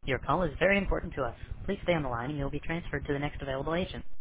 Your call is very important to us. Please stay on the line and you'll be transferred to the next available agent.